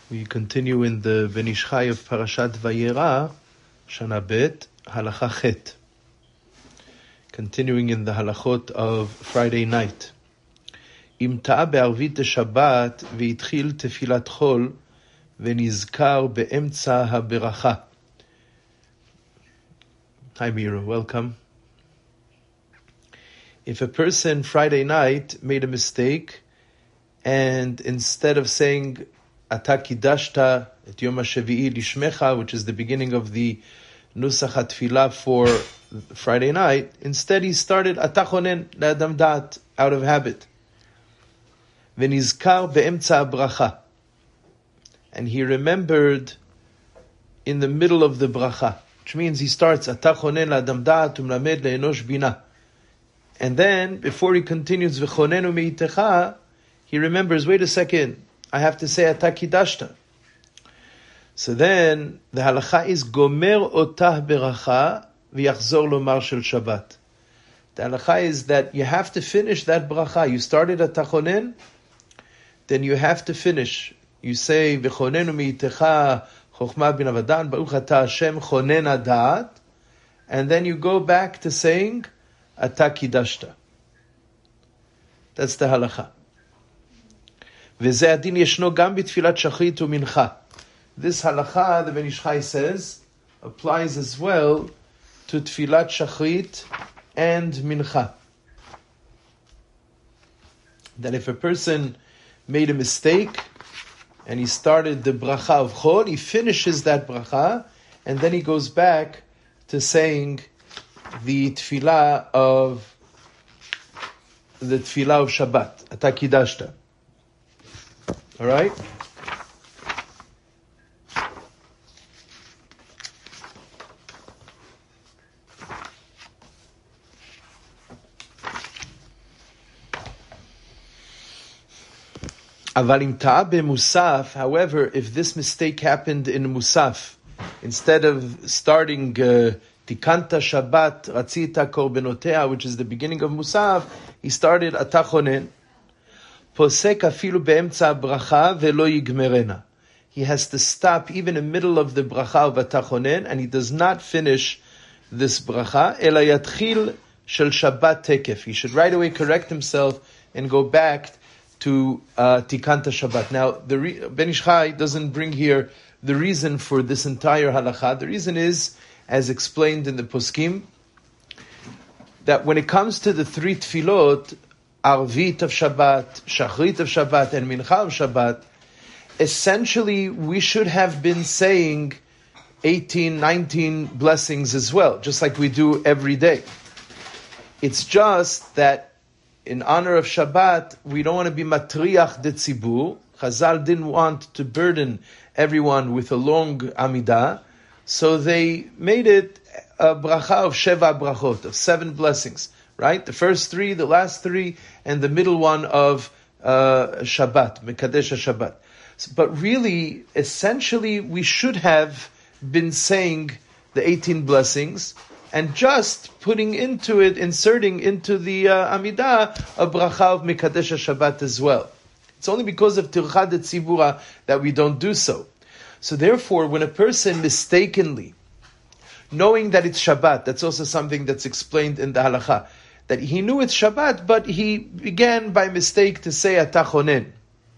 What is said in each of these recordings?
We continue in the Ben Ish Chai of Parashat Vayera, Shana Bet, Halacha Chet. Continuing in the halachot of Friday night. Im ta'a be'arvit Shabbat v'itchil tefilat chol v'nizkar be'emtza ha'beracha. Hi Mira, welcome. If a person Friday night made a mistake and instead of saying Ata kidashta et yom ha'shevi'i lishmecha, which is the beginning of the Nusach HaTfilah for Friday night, instead he started Ata chonen la'adam da'at, out of habit. V'nizkar be'emtza bracha. And he remembered in the middle of the bracha, which means he starts Ata chonen la'adam da'at u'mlamed le'enosh bina. And then, before he continues V'chonenu me'itecha, he remembers, wait a second, I have to say Ata kidashta. So then the halacha is gomer otah beracha v'yachzor lomar shel Shabbat. The halacha is that you have to finish that bracha. You started Ata chonen, then you have to finish. You say v'chonenu mi'itecha chokhmah bin avadan baruch ata Hashem chonen adat, and then you go back to saying Ata kidashta. That's the halacha. V'zeh adin yeshno gam b'tfilat shachrit u'mincha. This halacha, the Ben Ish Chai says, applies as well to tfilat shachrit and mincha. That if a person made a mistake and he started the bracha of chol, he finishes that bracha and then he goes back to saying the tfilah of Shabbat, Ata kidashta. All right? Avalim ta'a be'musaf, however, if this mistake happened in musaf, instead of starting tikanta Shabbat, ratzita korbenotea, which is the beginning of musaf, he started Ata chonen. Posek afilu be'emtza bracha ve'lo yigmerena. He has to stop even in the middle of the bracha of Ata chonen, and he does not finish this bracha. Ela yatchil shel Shabbat tekef. He should right away correct himself and go back to tikanta Shabbat. Now, the Ben Ish Chai doesn't bring here the reason for this entire halacha. The reason is, as explained in the poskim, that when it comes to the three tfilot, Arvit of Shabbat, Shachrit of Shabbat, and Mincha of Shabbat, essentially we should have been saying 18, 19 blessings as well, just like we do every day. It's just that in honor of Shabbat, we don't want to be matriach de tzibur. Chazal didn't want to burden everyone with a long amidah, so they made it a bracha of sheva brachot, of 7 blessings. Right? The first 3, the last 3, and the middle one of Shabbat, Mekadesh Shabbat. But really, essentially, we should have been saying the 18 blessings and just putting into it, inserting into the Amidah, a bracha of Mekadesh Shabbat as well. It's only because of Tircha de Tzibura that we don't do so. So therefore, when a person mistakenly, knowing that it's Shabbat, that's also something that's explained in the halacha, that he knew it's Shabbat, but he began by mistake to say Ata chonen.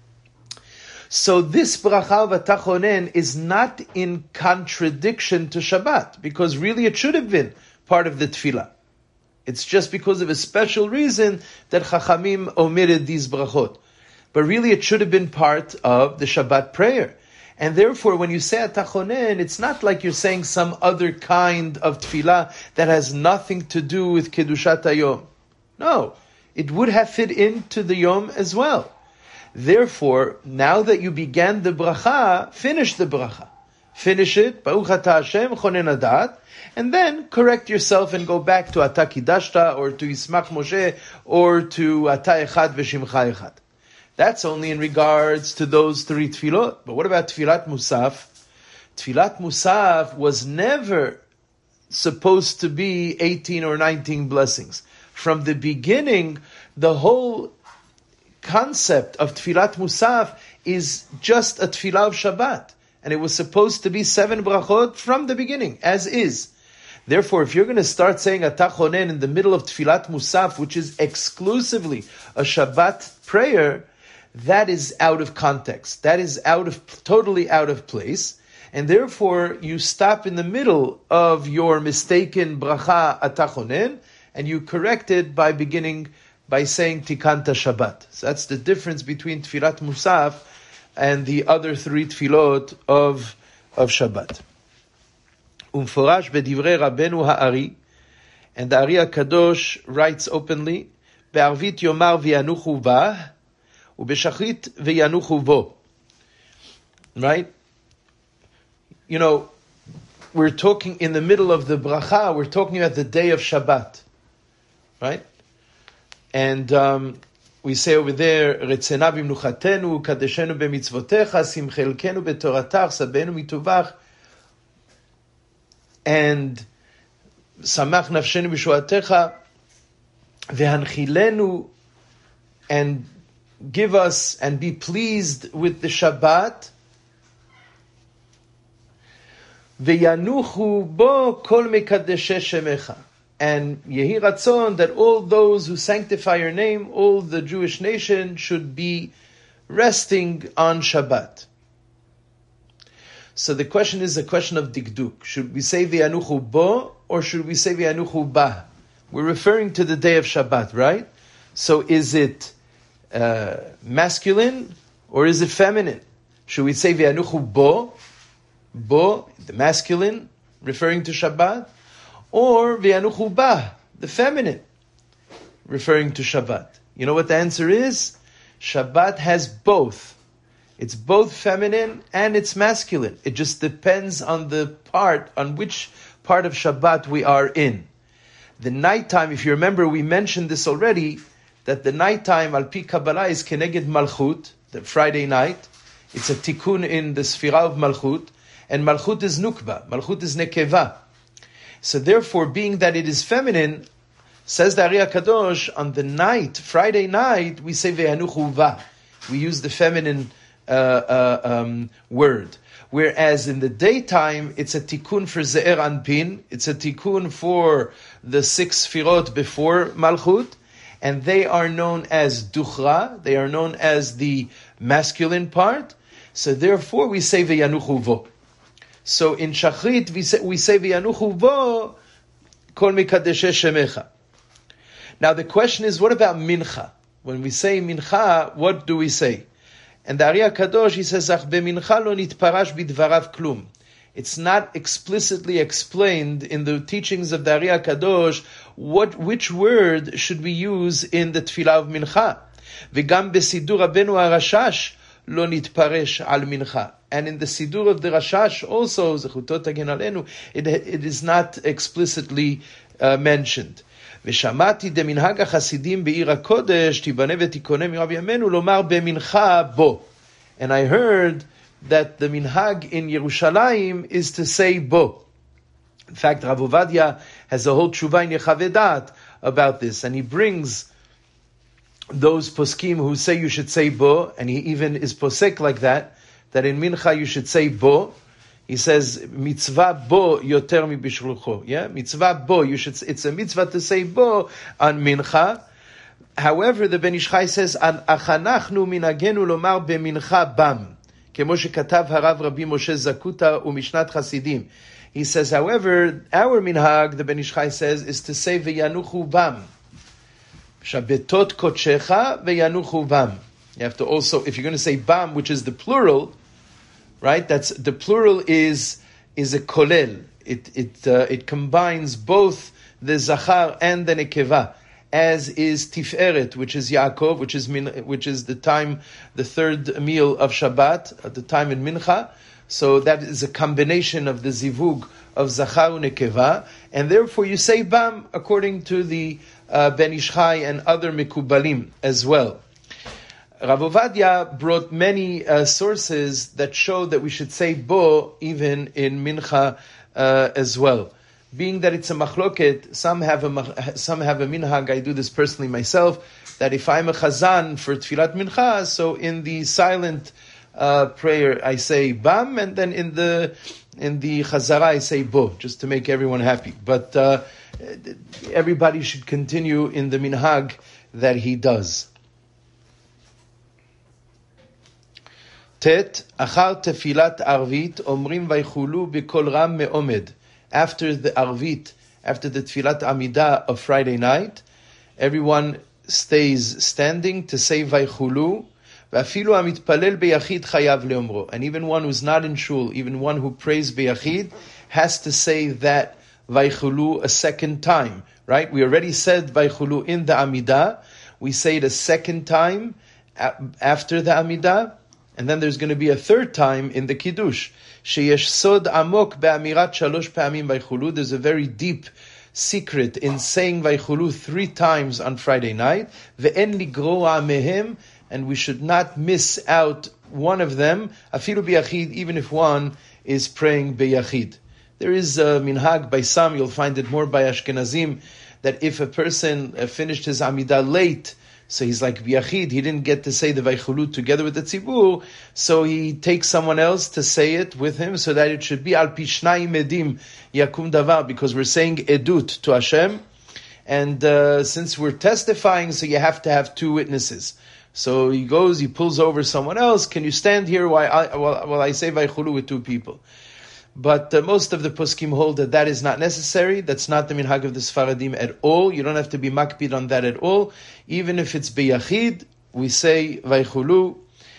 So this bracha of Ata chonen is not in contradiction to Shabbat, because really it should have been part of the tefillah. It's just because of a special reason that Chachamim omitted these brachot. But really it should have been part of the Shabbat prayer. And therefore, when you say Ata chonen, it's not like you're saying some other kind of tefillah that has nothing to do with Kedushat HaYom. No, it would have fit into the Yom as well. Therefore, now that you began the bracha, finish the bracha. Finish it, Baruch Ata Hashem chonen adat, and then correct yourself and go back to Ata kidashta, or to Yismach Moshe, or to Ata echad v'shimcha echad. That's only in regards to those 3 tefillot. But what about Tfilat Musaf? Tfilat Musaf was never supposed to be 18 or 19 blessings. From the beginning, the whole concept of Tfilat Musaf is just a tefillah of Shabbat. And it was supposed to be 7 brachot from the beginning, as is. Therefore, if you're going to start saying Atah Chonen in the middle of Tfilat Musaf, which is exclusively a Shabbat prayer, that is out of context. That is totally out of place. And therefore, you stop in the middle of your mistaken bracha Atah Chonen, and you correct it by beginning by saying Tikanta Shabbat. So that's the difference between Tfilat Musaf and the other 3 tefillot of Shabbat. Umforash bedivrei Rabbeinu Ha'ari, and the Ari HaKadosh writes openly, Be'arvit yomar v'yanuchu bah, u'beshachrit v'yanuchu bo. Right? You know, we're talking in the middle of the bracha, we're talking about the day of Shabbat. Right? And we say over there, Retzena b'mnuchatenu, kadeshenu b'mitzvotecha, simchelkenu b'toratach, sabenu mituvach, and samach nafshenu b'shuatecha, v'hanchilenu, and give us and be pleased with the Shabbat, v'yanuchu bo kol mekadeshe shemecha. And Yehi Ratzon, that all those who sanctify your name, all the Jewish nation, should be resting on Shabbat. So the question is a question of Dikduk. Should we say V'yanuchu bo, or should we say V'yanuchu ba? We're referring to the day of Shabbat, right? So is it masculine, or is it feminine? Should we say V'yanuchu bo, the masculine, referring to Shabbat? Or V'yanuchu ba, the feminine, referring to Shabbat. You know what the answer is? Shabbat has both. It's both feminine and it's masculine. It just depends on which part of Shabbat we are in. The nighttime, if you remember, we mentioned this already, that the nighttime, al pi Kabbalah, is keneged Malchut, the Friday night. It's a tikkun in the Sfirah of Malchut, and Malchut is Nukba, Malchut is Nekeva. So therefore, being that it is feminine, says the Ari HaKadosh, on the night, Friday night, we say Ve'yanuchu va. We use the feminine word. Whereas in the daytime, it's a tikkun for Ze'er Anpin, it's a tikkun for the 6 Sfirot before Malchut, and they are known as Duchra, they are known as the masculine part, so therefore we say Ve'yanuchu vo. So in Shachrit, we say V'yanuchu bo kol mikadeshe shemecha. Now the question is, what about Mincha? When we say Mincha, what do we say? And the Ari HaKadosh, he says, Ach bemincha lo nitparash bidvarav klum. It's not explicitly explained in the teachings of the Ari HaKadosh which word should we use in the Tfilah of Mincha. V'gam besidur Rabbeinu HaRashash lo nitparesh al Mincha. And in the Sidur of the Rashash also, Zechutot Tagen Alenu, it is not explicitly mentioned. ושמעתי דמנהג החסידים בעיר הקודש, תיבנה ותיקונה מרב ימינו, לומר במנחה בו. And I heard that the minhag in Yerushalayim is to say bo. In fact, Rav Ovadia has a whole tshuva in Yechavedat about this, and he brings those poskim who say you should say bo, and he even is posek like that in mincha you should say bo. He says, mitzvah bo yoter mi bishlucho. Yeah, mitzvah bo. It's a mitzvah to say bo on mincha. However, the Ben Ish Chai says, an achanachnu minagenu lomar bemincha bam. Kemo shekatav harav Rabbi Moshe Zakuta umishnat chasidim. He says, however, our minhag, the Ben Ish Chai says, is to say ve'yanuchu bam. Shabetot kochecha ve'yanuchu bam. You have to also, if you're going to say bam, which is the plural, right? That's the plural is a kolel. It combines both the zachar and the nekeva, as is tiferet, which is Yaakov, which is the time, the third meal of Shabbat at the time in Mincha. So that is a combination of the zivug of zachar and nekeva, and therefore you say bam according to the Ben Ish Chai and other mikubalim as well. Rav Ovadia brought many sources that show that we should say bo even in mincha as well. Being that it's a machloket, some have a minhag. I do this personally myself. That if I'm a chazan for tfilat mincha, so in the silent prayer I say Bam, and then in the Chazara I say Bo, just to make everyone happy. But everybody should continue in the minhag that he does. Tet, achar tefilat arvit, omrim vaychulu b'kol ram me'omed. After the arvit, after the tefilat amidah of Friday night, everyone stays standing to say vaychulu. V'afilu hamitpalel beyachid chayav leomro. And even one who's not in shul, even one who prays beyachid, has to say that vaychulu a second time. Right? We already said vaychulu in the amidah. We say it a second time after the amidah. And then there's going to be a third time in the Kiddush. Sheyesh sod amok be'amirat shalosh pa'amim vaychulu. There's a very deep secret in saying vaychulu 3 times on Friday night. Ve'en ligroa mehem. And we should not miss out one of them. Afilu biyachid, even if one is praying biyachid. There is a minhag by some, you'll find it more by Ashkenazim, that if a person finished his Amidah late, so he's like biyachid, he didn't get to say the vaychulu together with the tzibur, so he takes someone else to say it with him, so that it should be al pishnai medim yakum davar, because we're saying edut to Hashem, and since we're testifying, so you have to have 2 witnesses. So he goes, he pulls over someone else. Can you stand here while I say vaychulu with 2 people? But most of the poskim hold that is not necessary. That's not the minhag of the Sfaradim at all. You don't have to be makpid on that at all. Even if it's biyachid, we say vaychulu,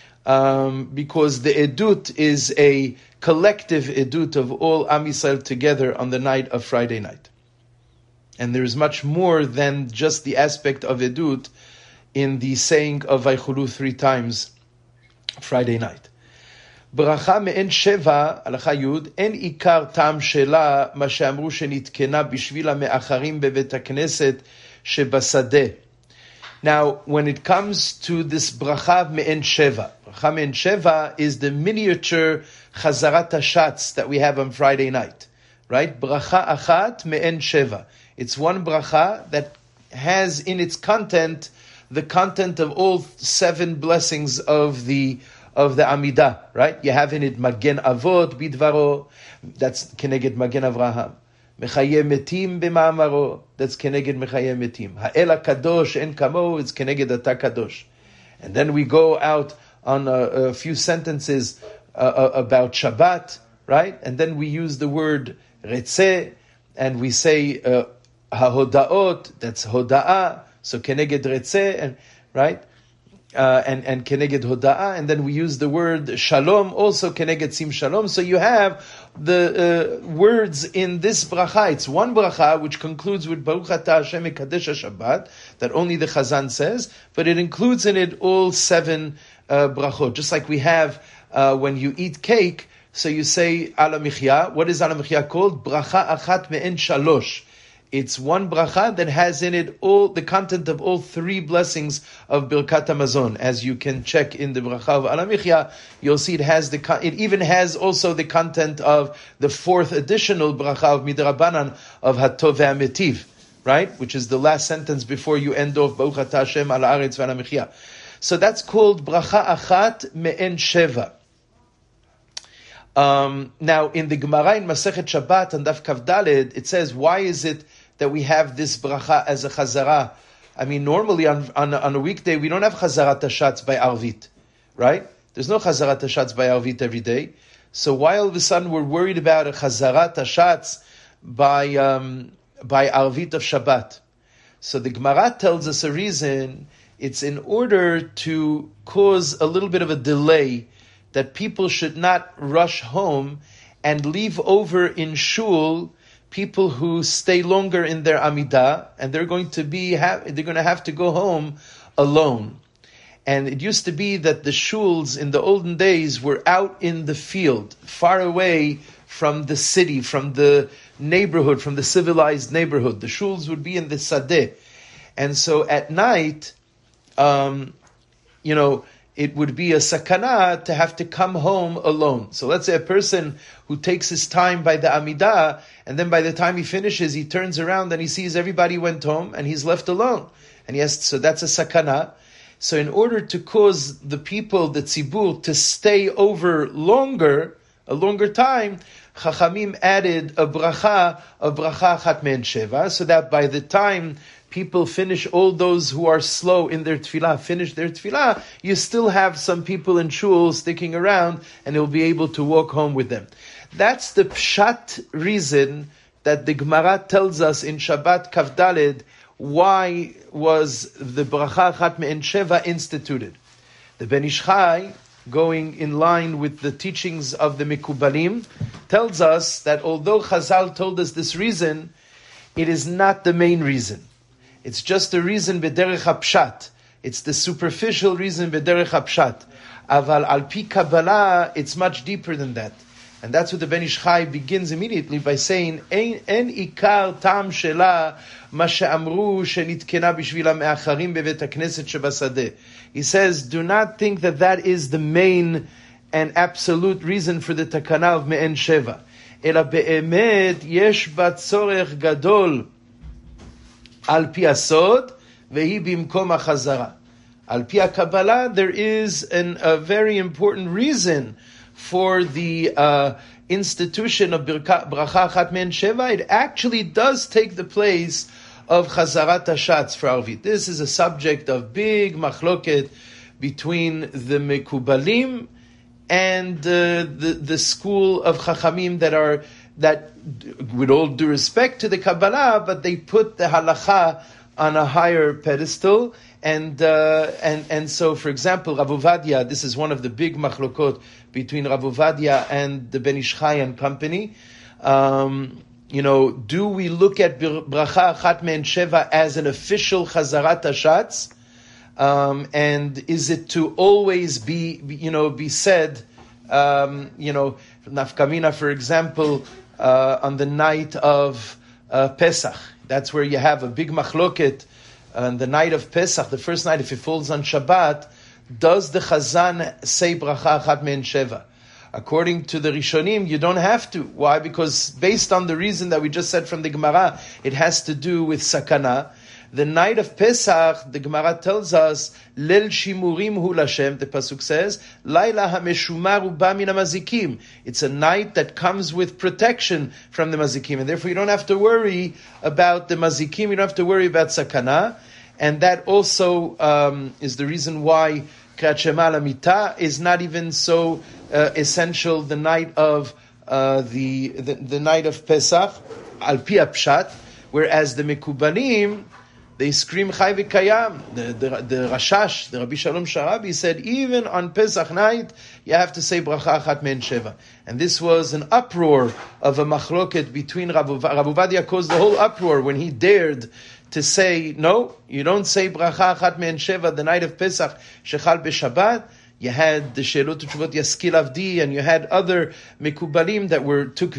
because the edut is a collective edut of all Am Yisrael together on the night of Friday night. And there is much more than just the aspect of edut in the saying of vaychulu 3 times Friday night. Bracha me'en sheva, halacha yud, en ikar tam shela, ma she'amru shenitkena bishvil ha'me'acharim bebet hakneset shebasadeh. Now, when it comes to this bracha me'en sheva is the miniature chazarat hashatz that we have on Friday night. Right? Bracha achat me'en sheva. It's one bracha that has in its content the content of all 7 blessings of the Amidah, right? You have in it Magen Avot bidvaro, that's keneged Magen Avraham. Mechaye metim b'ma'amaro, that's keneged Mechaye metim. Ha'el HaKadosh en kamo, it's keneged Ata Kadosh. And then we go out on a few sentences about Shabbat, right? And then we use the word Retzeh, and we say HaHodaot, that's Hoda'ah, so keneged retzeh, and right, and keneged hoda'ah, and then we use the word shalom, also keneged sim shalom. So you have the words in this bracha. It's one bracha which concludes with Baruch Atah Hashem Mekadesh HaShabbat, that only the Chazan says, but it includes in it all 7 brachot. Just like we have when you eat cake, so you say ala michya. What is ala michya called? Bracha achat me'en shalosh. It's one bracha that has in it all the content of all 3 blessings of Birkat HaMazon. As you can check in the bracha of Al HaMichya, you'll see it even has also the content of the 4th additional bracha of Midrabanan of Hatov VeHaMetiv, right? Which is the last sentence before you end off Baruch Atah Hashem Al Haaretz Ve'al HaMichya. So that's called bracha achat me'en sheva. Now in the Gemara in Masechet Shabbat and Daf Kav Daled, it says, why is it that we have this bracha as a chazara? I mean, normally on a weekday, we don't have chazarat hashatz by Arvit, right? There's no chazarat hashatz by Arvit every day. So why all of a sudden we're worried about a chazarat hashatz by Arvit of Shabbat? So the Gemara tells us a reason. It's in order to cause a little bit of a delay, that people should not rush home and leave over in shul people who stay longer in their Amidah, and they're going to have to go home alone. And it used to be that the shuls in the olden days were out in the field, far away from the city, from the neighborhood, from the civilized neighborhood. The shuls would be in the sadeh. And so at night, it would be a sakana to have to come home alone. So let's say a person who takes his time by the Amidah, and then by the time he finishes, he turns around and he sees everybody went home and he's left alone. And so that's a sakana. So in order to cause the people, the tzibur, to stay over a longer time, Chachamim added a bracha achat me'en sheva, so that by the time people finish, all those who are slow in their tefillah, finish their tefillah, you still have some people in shul sticking around, and they'll be able to walk home with them. That's the pshat reason that the Gemara tells us in Shabbat Kaf Daled, why was the bracha achat me'en sheva instituted. The Ben Ish Chai, going in line with the teachings of the Mekubalim, tells us that although Chazal told us this reason, it is not the main reason. It's just a reason b'derech hapshat. It's the superficial reason b'derech hapshat. Aval al pi Kabbalah, it's much deeper than that. And that's what the Ben Ish Chai begins immediately by saying, En ikar tam shela ma she'amru shenitkena bishvila me'acharim bevet hakneset shebasadeh. He says, do not think that is the main and absolute reason for the takana of me'en sheva. Ela be'emet yesh ba tzorech gadol al pi asod vehi bimkom hachazara. Al pi Kabbalah, there is a very important reason for the institution of bracha achat me'en sheva. It actually does take the place of chazarat hashatz for Arvit. This is a subject of big machloket between the Mekubalim and the school of Chachamim that with all due respect to the Kabbalah, but they put the halacha on a higher pedestal. And so, for example, Rav Ovadia, this is one of the big machlokot between Rav Ovadia and the Ben Ish Chai and company. Do we look at bracha achat me'en sheva as an official chazarat hashatz? And is it to always be said, nafkamina, for example, on the night of Pesach? That's where you have a big machloket. On the night of Pesach, the first night, if it falls on Shabbat, does the Chazan say bracha achat me'en sheva? According to the Rishonim, you don't have to. Why? Because based on the reason that we just said from the Gemara, it has to do with sakana. The night of Pesach, the Gemara tells us, Lel Shimurim Hu Lashem, the Pasuk says, Laila HaMeshumar Uba Min HaMazikim. It's a night that comes with protection from the Mazikim, and therefore you don't have to worry about the Mazikim, you don't have to worry about Sakana, and that also is the reason why Kriyat Shema Lamita is not even so essential the night of the night of Pesach, Al Pi Pshat, whereas the Mekubalim, they scream Chai v'Kayam. The Rashash, the Rabbi Shalom Sharabi said, even on Pesach night, you have to say bracha achat me'en sheva. And this was an uproar of a machloket between Rav Ovadia caused the whole uproar when he dared to say, no, you don't say bracha achat me'en sheva the night of Pesach, shechal b'Shabbat. You had the Sheilot Utshuvot Yaskil Avdi, and you had other Mekubalim that took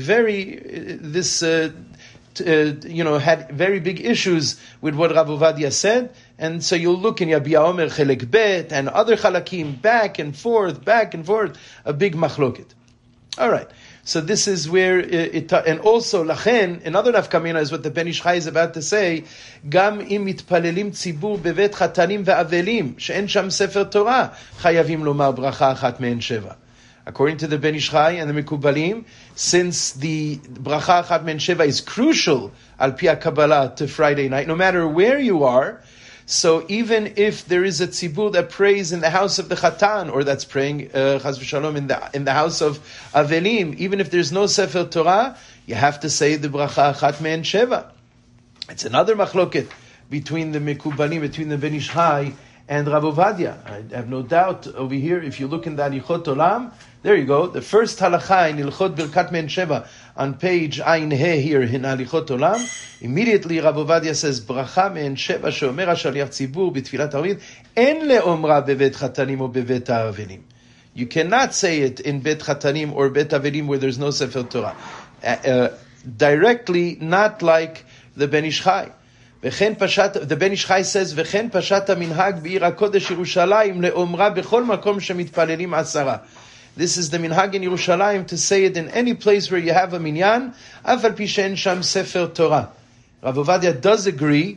had very big issues with what Rav Ovadia said, and so you'll look in Yabia Omer Chelek Bet and other Chalakim back and forth, a big machloket. All right, so this is where and also Lachen, another nafkamina is what the Ben Ish Chai is about to say. Gam im mitpalelim tzibur bevet chatanim ve'avelim she'en sham sefer Torah chayavim lomar bracha achat me'en sheva. According to the Ben Ish Chai and the Mekubalim, since the bracha achat me'en sheva is crucial al pi Kabbalah to Friday night, no matter where you are, so even if there is a tzibur that prays in the house of the Chatan, or that's praying chas v'shalom in the house of Avelim, even if there's no Sefer Torah, you have to say the bracha achat me'en sheva. It's another machloket between the Mekubalim, between the Ben Ish Chai and Rav Ovadia. I have no doubt over here, if you look in the Alichot Olam, there you go, the first halacha in Ilchot Birkat Me'en Sheva on page Ayin He here in Alichot Olam, immediately Rav Ovadia says, Bracha Me'en Sheva she'omer hashaliach tzibur b'tfilat Arvit, en le'omra bevet chatanim or bevet ha'avelim. You cannot say it in Bet Chatanim or Bet Avelim where there's no Sefer Torah. Directly, not like the Ben Ish Chai. The Ben Ish Chai says, "V'chen pashat minhag b'ir hakodesh Yerushalayim le'omra b'chol makom shemitpalelim asara." This is the minhag in Yerushalayim to say it in any place where you have a minyan, af al pi she'en sham sefer Torah. Rav Ovadia does agree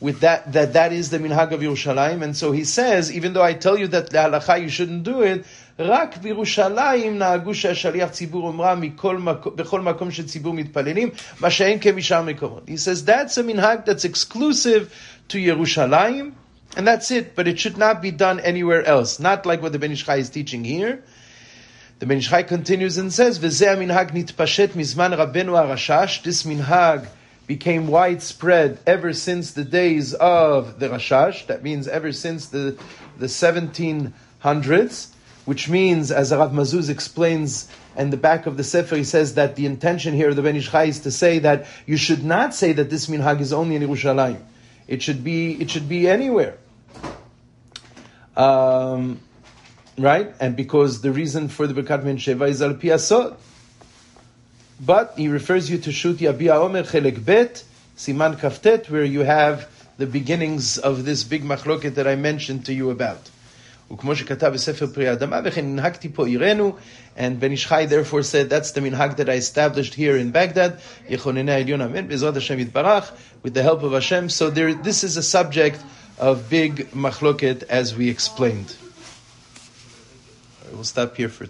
with that is the minhag of Yerushalayim, and so he says, even though I tell you that the halacha you shouldn't do it, רק בירושלים נהגו שהשליח ציבור אומרה בכל מקום שציבור מתפללים, מה שאין כמשאר מקומות. He says that's a minhag that's exclusive to Yerushalayim, and that's it, but it should not be done anywhere else. Not like what the Ben Ish Chai is teaching here. The Ben Ish Chai continues and says, וזה המנהג נתפשט מזמן רבנו הרש"ש. This minhag became widespread ever since the days of the Rashash. That means ever since the 1700s, which means, as Rav Mazuz explains in the back of the Sefer, he says that the intention here of the Ben Ish Chai is to say that you should not say that this minhag is only in Yerushalayim. It should be anywhere. Right? And because the reason for the Birkat Ben Sheva is al pi asod. But he refers you to Shut Yabia Omer Chelek Bet, Siman Kaftet, where you have the beginnings of this big machloket that I mentioned to you about. וכמו שכתב בספר פרי האדמה, וכן הנהגתי פה עירנו, and Ben Ish Chai therefore said, that's the minhag that I established here in Baghdad, יחוננה העליון אמן, בעזרת השם יתברך, with the help of Hashem. So this is a subject of big machloket, as we explained. We'll stop here for